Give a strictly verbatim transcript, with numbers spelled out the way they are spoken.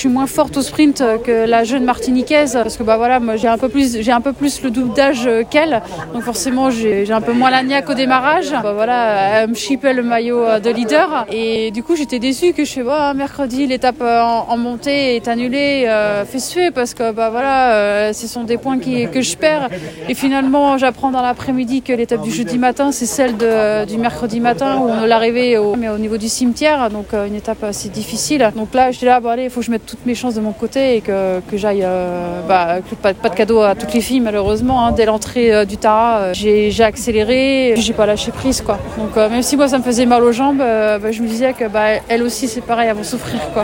suis moins forte au sprint que la jeune martiniquaise parce que bah voilà, moi j'ai un peu plus, j'ai un peu plus le double d'âge qu'elle, donc forcément j'ai, j'ai un peu moins la niaque au démarrage. Bah voilà, elle me chipait le maillot de leader et du coup j'étais déçue que je fais bah, mercredi l'étape en, en montée est annulée, euh, fait suer parce que bah voilà, euh, ce sont des points qui, que je perds et finalement j'apprends dans l'après-midi que l'étape du jeudi matin c'est celle de, du mercredi matin où on est arrivé au, mais au niveau du cimetière, donc euh, une étape assez difficile. Donc là j'étais là, bon allez, il faut que je mette toutes mes chances de mon côté et que, que j'aille, euh, bah, que pas, pas de cadeau à toutes les filles malheureusement. Hein. Dès l'entrée euh, du Tara, euh, j'ai, j'ai accéléré, j'ai pas lâché prise quoi. Donc euh, même si moi ça me faisait mal aux jambes, euh, bah, je me disais que bah, elles aussi c'est pareil, elles vont souffrir quoi.